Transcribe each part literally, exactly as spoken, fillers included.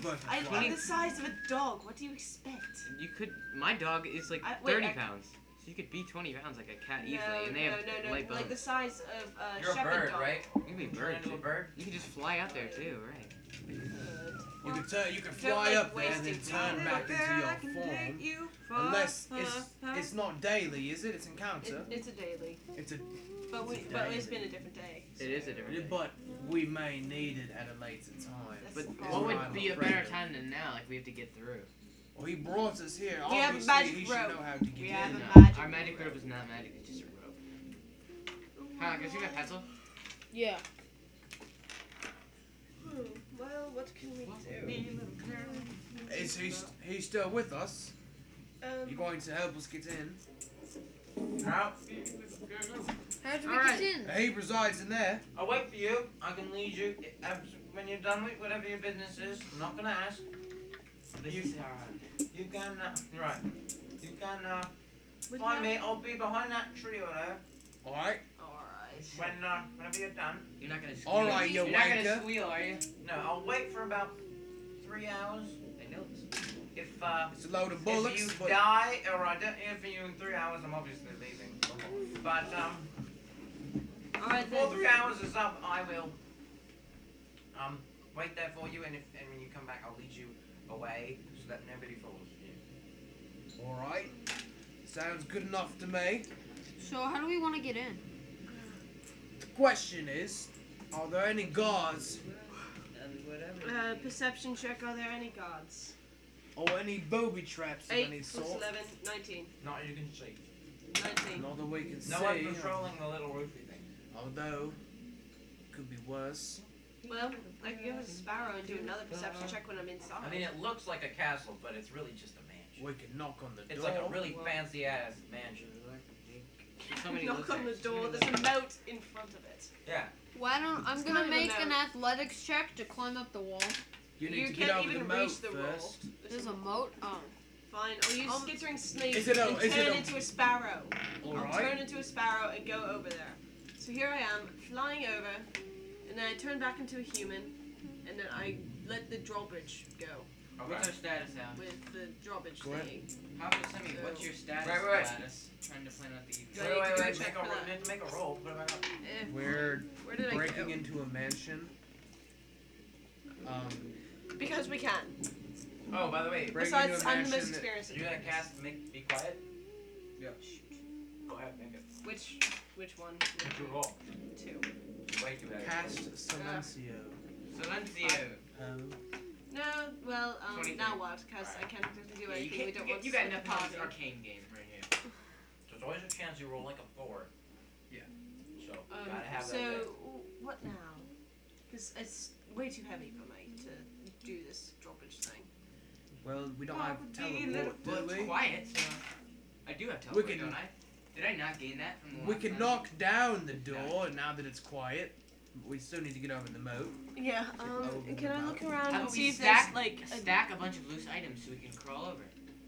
I, butterfly. I'm the size of a dog. What do you expect? You could. My dog is like I- wait, thirty I- pounds. So you could be twenty pounds like a cat easily, no, and they no, have no, no, light bones. like the size of a You're a shepherd bird, dog. right? You can be You turn bird. into a too. bird? You can just fly out there too, right? Good. You can turn, you can Don't fly like up there and then wasting turn time. back into I your can form. take you far, Unless far, it's far. it's not daily, is it? It's It, encounter. it's a daily, It's a but we, It's a but it's daily. been a different day. It is a different. day. but we may need it at a later time. That's But the what problem. would be a better time than now? Like we have to get through. Well, he brought us here. We have a Obviously, magic he should rope. know how to get We in. have a No, magic our magic rope. rope is not magic. It's just a rope. Hi, can I see my pencil? Yeah. Hmm, well, what can we do? Is he st- he still with us? Um, You going to help us get in? No. How do we Alright. get in? He resides in there. I'll wait for you. I can lead you uh, when you're done with whatever your business is. I'm not gonna ask. This You- is alright. You can, uh, right. You can, uh, with find that- me. I'll be behind that tree over there. All right. Alright. When, uh, whenever you're done. You're not gonna squeal. All right, you You're not gonna wanker. squeal, are you? No, I'll wait for about three hours. I know this. If, uh, It's a load of if bullocks. you but die, or I don't hear from you in three hours, I'm obviously leaving. But, um, Alright before then. three hours is up, I will, um, wait there for you, and if, and when you come back, I'll lead you away, so that nobody follows you. all right. Sounds good enough to me. So how do we want to get in? The question is, are there any guards And whatever. Uh, perception check, are there any guards? or any booby traps of any eight plus sort? eleven, nineteen. Not you can see. nineteen. Not that we can No see. one patrolling the little roofy thing. Although, could be worse. Well, I can go with Sparrow and do another perception check when I'm inside. I mean, it looks like a castle, but it's really just a mansion. We can knock on the It's door. like a really Well- fancy ass mansion. Somebody knock lives on there. the door, Somebody there's a moat in front of it. Yeah. Why don't I'm It's gonna kind of a make an moat. athletics check to climb up the wall. You need You to get can't over the even moat reach the roll. first. There's a moat. Oh. Fine, I'll use Um, skittering snake is it a- and is it turn a- into a sparrow. All I'll right. turn into a sparrow and go over there. So here I am, flying over, and then I turn back into a human, and then I let the drawbridge go What's our status now? with the drawbridge Go ahead. thing. How about Sammy? What's your status? Wait, wait, wait. Gladys? Trying to plan out the evening. Do I Wait, need wait, to go wait. check Make a, for ro- that? need to make a roll. Put it back up. Eh, We're where did I breaking go? into a mansion. Um, Because we can. Oh, by the way, breaking Besides, into a I'm the most mansion. that- experienced. you're gonna cast make be quiet. Yeah. Go ahead, make it. Which which one? Make your roll. Two. Way too bad. Cast Silencio. Silencio. Um, No, well, um, twenty-three. now what? Because I can't really do Yeah, you, anything. can't, we don't you, want you to got split enough the knowledge party. arcane game right here. So there's always a chance you roll like a four. Yeah. So Um, gotta have so that. w- what now? Because it's way too heavy for me to do this drawbridge thing. well, we don't Oh, have do you teleport, do Well, it's we? quiet, so I do have teleport, can- don't I? Did I not gain that from the We last can time? knock down the door now that it's quiet. But we still need to get over the moat. Yeah. Check Um. over Can I the look mountain. around How and about see we if stack, there's like a, stack a bunch of loose items so we can crawl over?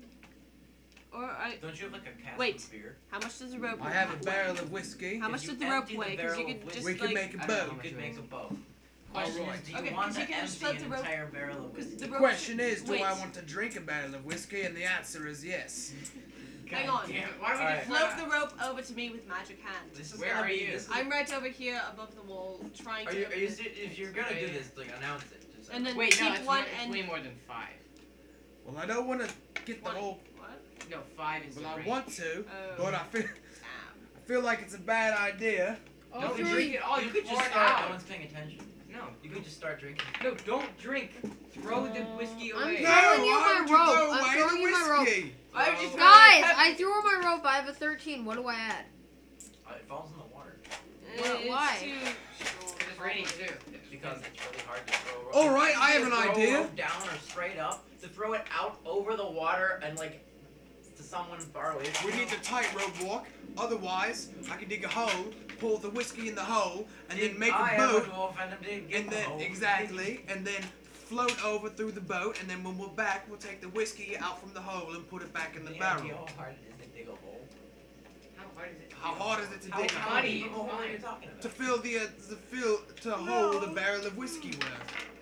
or I? Don't you have like a cast Wait. of beer? How much does the rope? I have a weigh? barrel of whiskey. How If much you does the rope empty the weigh? Because you barrel could of just we like. can make a I don't know boat. how You could much make a weight. boat. Question Alright. is, do you Okay, want 'cause to you can empty just float an the rope- entire barrel of 'cause whiskey? the The rope question should- is, do wait. I want to drink a barrel of whiskey? And the answer is yes. Hang God on. damn it, why don't we Alright. just Float the rope over to me with magic hand. This is Where gonna are be, you? This is, I'm right over here above the wall, trying are to. you? Are you? open se- If you're gonna do Right. this, like announce it. Just And then Wait, no, keep it's, one more, it's end. way more than five. Well, I don't want to get the One- whole. What? No, five is Well, the I range. want to, Oh. but I feel Damn. I feel like it's a bad idea. Oh, Don't three. drink it all, you you could pour just it start. out. No one's paying attention. No, You could just start drinking. no, don't drink. Throw the whiskey I'm away. No, throwing you why my would you rope. throw I'm away throwing the you my rope. whiskey? Why would you throw Guys, it? I threw my rope. I have a thirteen. What do I add? Uh, it falls in the water Uh, it's Why? too short. It's raining too. because it's really hard to throw. a rope. All It's right, I have easier an to throw a idea. rope down or straight up. To throw it out over the water and like to someone far away. from We you. need the tightrope walk. Otherwise, I can dig a hole, pour the whiskey in the hole, and Dig- then make I a am boat. dwarf and I did get And the then hole. exactly, and then float over through the boat. And then when we're back, we'll take the whiskey out from the hole and put it back in the Any idea barrel. how hard it is to dig a hole? How hard is it? How hard is it to How, dig a how hole? deep it's of a hole are fine. you talking about? To fill the uh, to fill to hold a barrel of whiskey with.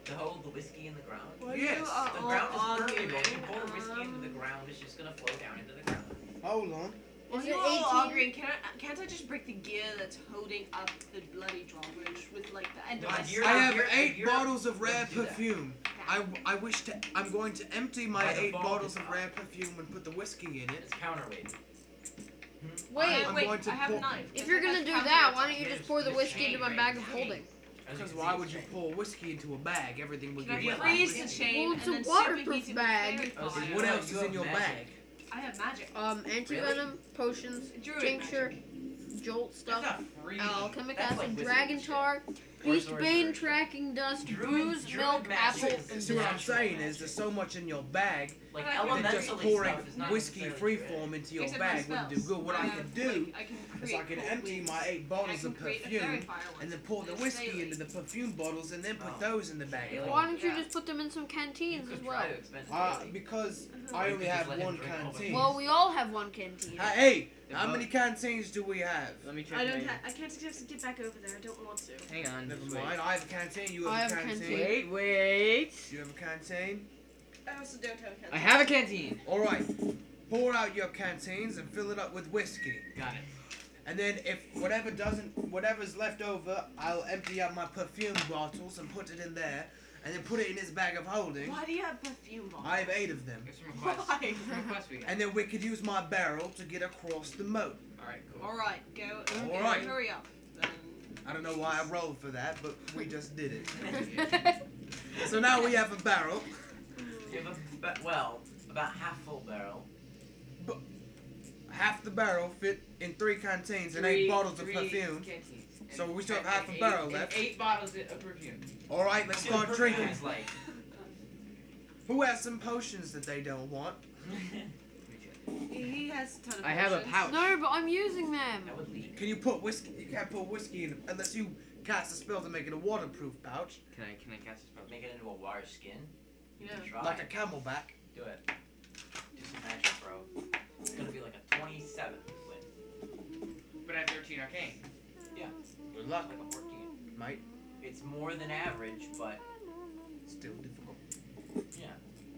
to hold the whiskey in the ground? What Yes, you are The all ground is arguing, permeable. You pour the whiskey into the um, ground, it's just gonna flow down into the ground. Hold on. Well, Is you're it all eighteen? arguing. Can I, can't I just break the gear that's holding up the bloody drawbridge with like the end of No, my you're- I staff? have you're- eight you're- bottles of rare let's do that. perfume. I, I wish to. I'm going to empty my By eight default, bottles it's of out. rare perfume and put the whiskey in it. It's counterweight. Wait, I'm wait, going to I have pour- a knife. if Does you're it gonna have do counter that, weights why on don't it? you There's- just pour the there's whiskey chain, into my right? bag of Chain. holding? As you Because can why see, would it's you chain. pour whiskey into a bag? Everything would Can I get Yeah, wet. freeze the whiskey. chain Well, and it's a then waterproof superheat it with bag. fairy Oh, so fire? you What have- else you is in have your magic. bag? I have magic. Um, anti-venom, potions, Druid tincture, magic. jolt That's stuff, not free. alchemic That's like acid, wizard dragon shit. tar, Or beast sorcerer bane, shit. tracking dust, Druid- bruise, druid milk, magic apple, is and See what I'm natural saying is magic. there's so much in your bag Like But I- that elementally just pouring stuff is not whiskey necessarily freeform into your Except my bag wouldn't do spells. good. What I have, could do like, I can is I create can cold empty winds. my eight I bottles can of create a fairy perfume fire once. and then pour the It's whiskey daily. into the perfume bottles and then put Oh. those in the bag. Really? Why don't you Yeah. just put them in some You canteens as could well? try to expense Uh, daily. because Uh-huh. I You only could just have let him one drink all of it. canteen. Well, we all have one canteen. Uh, hey, The how boat- many canteens do we have? Let me check. I don't. my- Ha- I can't just get back over there. I don't want to. Hang on. Never just mind. I have a canteen. You I have, have a a canteen. canteen. Wait, wait. You have a canteen. I also don't have a canteen. I have a canteen. All right. Pour out your canteens and fill it up with whiskey. Got it. And then if whatever doesn't, whatever's left over, I'll empty out my perfume bottles and put it in there, and then put it in his bag of holding. Why do you have perfume bottles? I have eight of them. It's from request. Why? From request we got. And then we could use my barrel to get across the moat. All right, cool. All right, go. All go, right. Hurry up. Then. I don't know why I rolled for that, but we just did it. So now we have a barrel. You have a, ba- well, about half full barrel. Half the barrel fit in three canteens and Three- eight bottles of three perfume. canteens. So And- we still have and- half a and barrel eight, left. And eight bottles of perfume. All right, let's See what start perfume drinking. is like. Who has some potions that they don't want? He has a ton of. I have a potions. pouch. No, but I'm using them. That would leak. Can you put whiskey? You can't put whiskey in unless you cast a spell to make it a waterproof pouch, Can I can I cast a spell? Make it into a wire skin. You Yeah. can try. like a camelback. Do it. Do some magic, bro. It's gonna be like a twenty-seven win. But I have thirteen arcane. Good luck, Like a fourteen. mate. It's more than average, but Still difficult. yeah.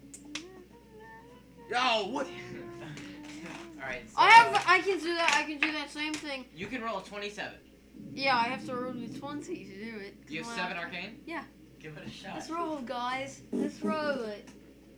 Yo, what? Alright, so. I have. I can do that. I can do that same thing. You can roll a twenty-seven. Yeah, I have to roll with twenty to do it. You have Come seven on. arcane. Give it a shot. Let's roll, guys. Let's roll it.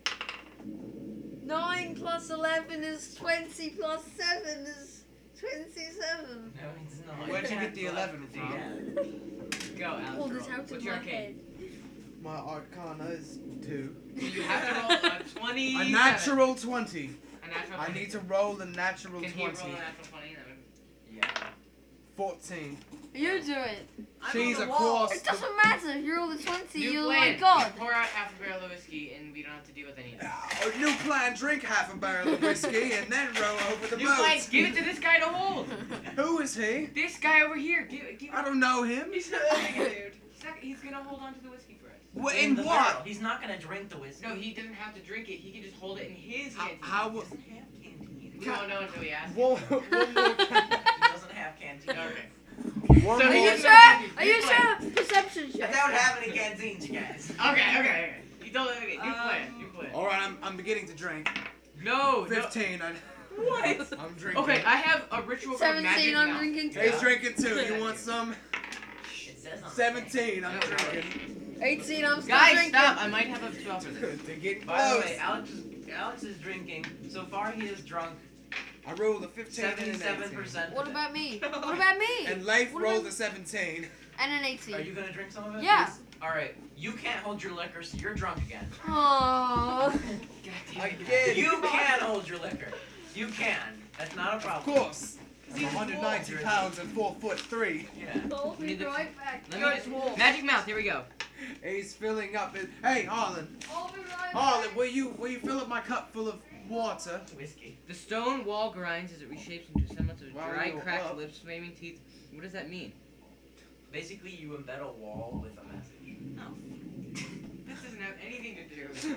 Nine plus eleven is twenty. Plus seven is twenty-seven. No, it's not. Where'd you get the You'll have eleven to do from? that. Go, Alex. Pull roll. this out What's of your my arcane? head. My arcana is two. You have to roll a twenty. A natural twenty. A natural. I need to roll a natural Can he roll a twenty. natural twenty? That would- Yeah. Fourteen. You do it. I'm She's on the wall. across It the. doesn't matter. If you roll the twenty, New you're plan. like God. You pour out half a barrel of whiskey, and we don't have to deal with any. of it. Oh, new plan, drink half a barrel of whiskey and then row over the New boat. plan. Give it to this guy to hold. Who is he? This guy over here. Give it. Give it. I don't know him. He's not holding it, dude. He's, not, he's gonna hold on to the whiskey for us. What, In in the what? barrel. He's not gonna drink the whiskey. No, he doesn't have to drink it. He can just hold it in his How? canteen. how He will- doesn't have canteen. We won't know until we ask. One, one more. He doesn't have canteen. Okay. One So Are more. you he's sure? not- Are you New plan. sure? Perception I check. don't have any canteens, you guys. Okay, okay, okay. You don't. Okay, new Um, plan. New plan. All right, I'm, I'm beginning to drink. No, no. Fifteen. I, What? I'm drinking. Okay, I have a ritual called Magic Seventeen. I'm Mouth. drinking. He's Yeah. drinking too. You want some? It says on the Seventeen. thing. I'm No, drinking. Eighteen. I'm still Guys, drinking. stop! I might have a spell for this. They're getting By the close. way, Alex is, Alex is drinking. So far, he has drunk I rolled a fifteen and an seventy-seven eighteen. percent. What about me? What about me? And Leif What rolled about- a seventeen. And an eighteen. Are you gonna drink some of it? Yeah. All right. You can't hold your liquor, so you're drunk again. Aww. God damn it. Again. You can hold your liquor. You can. That's not a Of problem. course. I'm one hundred ninety pounds and four foot three. Yeah. I'll be right back. Let me just, Magic Mouth, here we go. He's filling up his. Hey, Harlan. I'll be right Harlan, will you will you fill up my cup full of water? Whiskey. The stone wall grinds as it reshapes into semblance of While dry, you're cracked up. lips, flaming teeth. What does that mean? Basically, you embed a wall with a message. This doesn't have anything to do.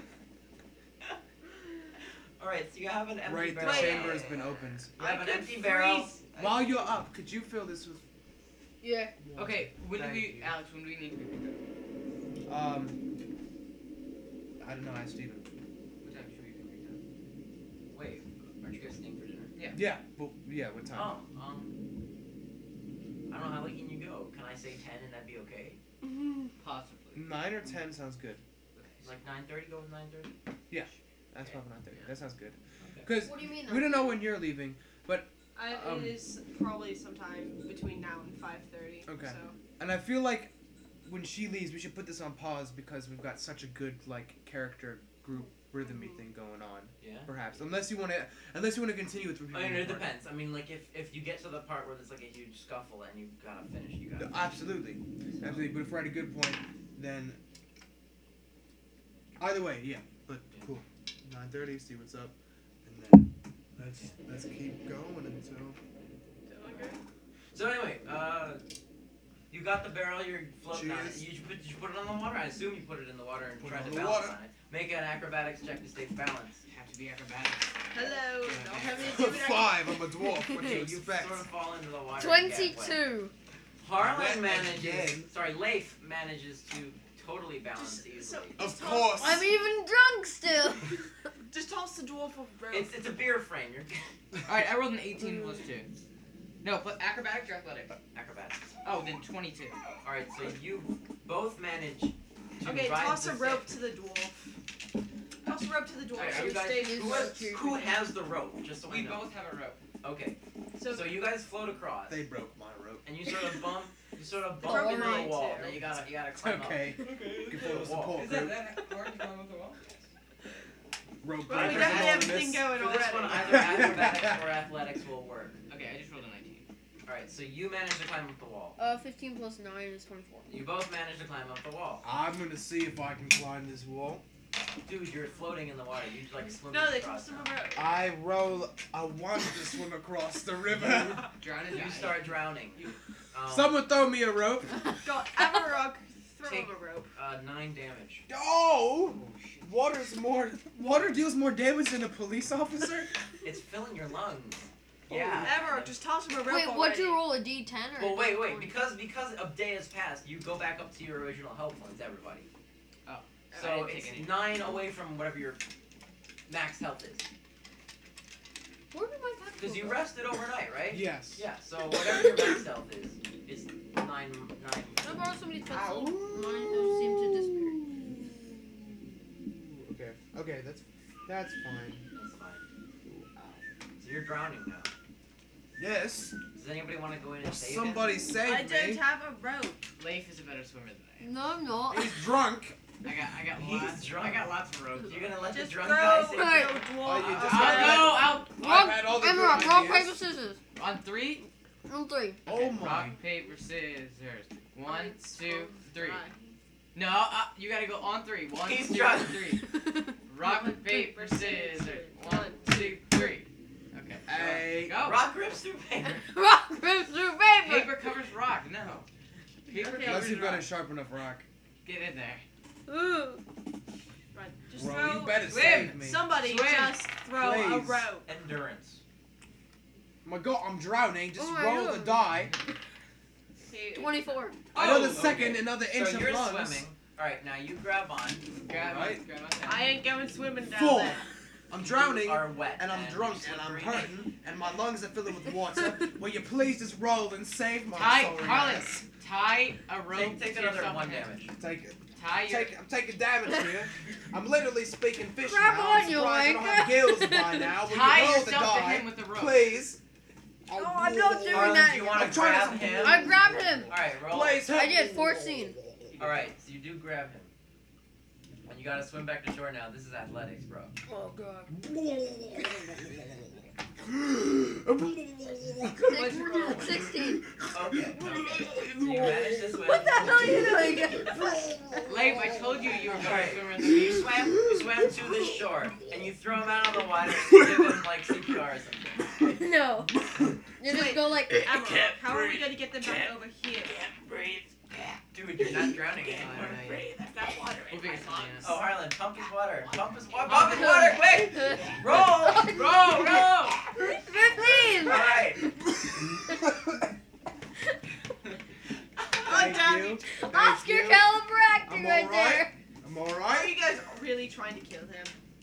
All right. So you have an empty Right, the barrel. chamber has been opened. You have I an could empty barrel. freeze- While you're up, could you fill this with? Yeah. Okay, when do Thank we, you. Alex, when do we need to be picked up? Um, I don't know. Ask Steven. What time should we be done? Wait, aren't you guys staying for dinner? Yeah, but yeah, what time? Oh, um, I don't know how late can you go. Can I say ten and that'd be okay? Possibly. Nine or ten sounds good. Okay. Like nine thirty. Go with nine thirty. That's probably nine thirty. That sounds good. Okay. Because What do you mean? we don't know when you're leaving. I, Um, it is probably sometime between now and five thirty. Okay. So. And I feel like when she leaves, we should put this on pause because we've got such a good like character group rhythmy thing going on. Yeah. Perhaps, unless you want to, unless you want to continue with three people. I mean, in it the party. depends. I mean, like if if you get to the part where there's like a huge scuffle and you gotta finish, you gotta. Absolutely, absolutely. But if we're at a good point, then either way, yeah. But cool. Nine thirty. See what's up, and then let's let's keep going until. So anyway, uh, you got the barrel. You're floating on it. Cheers. You put, did you put it on the water? I assume you put it in the water and Put it tried on to the balance water. on it. Make an acrobatics check to stay balanced. Have to be acrobatics. Hello. Okay. Don't have me do it. Five. I'm a dwarf. What do Okay, you you expect? sort of fall into the water. and get wet. Twenty-two. Harlan Wet manages. again. Sorry, Leif manages to totally balance Just, easily. so, Of just toss- course. I'm even drunk still. Just toss the dwarf off rope. It's it's a beer frame. You're Alright, I rolled an eighteen plus two. No, but acrobatics or athletics? acrobatics. Oh, then twenty-two. All right, so you both manage to Okay, ride toss the a rope to the dwarf. Toss a rope to the dwarf Alright, so are he you guys, stays. who, has, who has the rope? Just so We I know. both have a rope. Okay, So, so you guys float across, They broke my rope. and you sort of bump, you sort of The bump rope into mine the wall. too. Now you gotta, you gotta climb Okay. up. Give a little support Is that group. that hard to climb up the wall? Rope well, we breakers definitely have and all a thing this. going For this one, already. either acrobatics or athletics will work. Okay, I just rolled a nineteen. All right, so you manage to climb up the wall. Uh, fifteen plus nine is twenty-four. You both manage to climb up the wall. I'm gonna see if I can climb this wall. Dude, you're floating in the water. You like swim No, they across tossed him now. a rope. I roll a one to swim across the river. Drown and You die. start drowning. Um, Someone throw me a rope. Got Amarok, throw Take- him a rope. uh, nine damage. Oh! Oh shit. Water's more. Water deals more damage than a police officer. It's filling your lungs. Oh, Yeah. Amarok, just toss him a rope Wait, already. what'd you roll? A D ten or? Well, a wait, D wait. twenty? Because because a day has passed, you go back up to your original health points, everybody. Oh. I So didn't take it's any. nine away from whatever your max health is. Where did my pack Because you go? rested overnight, right? Yes. Yeah. So whatever your max health is, is nine nine. Can I borrow somebody's pencil? Ow. Mine has seemed to disappear. Okay. Okay. That's that's fine. That's fine. So you're drowning now. Yes. Does anybody want to go in and save Somebody I save don't me. have a rope. Leif is a better swimmer than No, I'm not. He's drunk. I am. I got I got He's lots. drunk. I got lots of ropes. him? You're gonna let Just the drunk throw guy the save Alright. you? dwarf. Oh, you just I'll gotta go. let- I'll I've Rock, had all the good Emerald, rock, ideas. paper, scissors. on three. On three. Oh my. Rock, paper, scissors. One, It's two, so three. dry. No, uh, you gotta go on three. One, He's two, drunk. three. Rock, paper, scissors. One, two, three. Okay. Hey. Go. Rock rips through paper. rock, paper, through paper. Paper covers rock. No. Paper Okay. Unless covers you've got a rock. sharp enough rock. Get in there. Ooh. Right, just Bro, throw. you better Swim. save me. Somebody Swim. just throw a Please. rope. Endurance. My God, I'm drowning. Just Oh my roll God. the die. Okay. twenty-four. Another Oh, second, okay. another inch So of you're lungs. swimming. All right, now you grab on. Grab Alright. on. Grab on down. I ain't going swimming down Four. there. I'm You drowning, are wet, and I'm you're drunk, and I'm slippery. hurting, and my lungs are filling with water. Will you please just roll and save my Tie, sorry Harlan, ass? tie a rope. Take, take to another yourself one and damage. Take it. Tie I'm your. taking, I'm taking damage here. I'm literally speaking fish Grab now. on, I'm you surprised I don't wanker. have gills by now. Will Tie you roll the yourself to die, him with the rope. please? No, I'm not doing Harlan, that. do you want to I'm trying grab to- him? I grabbed him. All right, roll. Please help I did me. fourteen. All right, so you do grab him. And you gotta swim back to shore now. This is athletics, bro. Oh god. Six- Sixteen. Okay. okay. So you managed to swim. What the hell are you doing? Leif, I told you you were a better Alright, swimmer so than me. you swam, you swam to this shore, and you throw him out on the water, and you give him like C P R or something. No. You just Wait. go like. Emerald, can't how are we breathe. gonna get them back Can't. over here? Can't breathe. Dude, you're not drowning anymore. no, yeah. Breathe. I've got water We'll in my figure something lungs. out. Oh, Harlan, pump his water. Pump his water. Pump his water, quick! Roll! Roll, roll! Fifteen. All right. God Thank damn you. it. Thank Oscar you. Calibracti I'm right alright. there. I'm I'm Are alright. you guys really trying to kill him?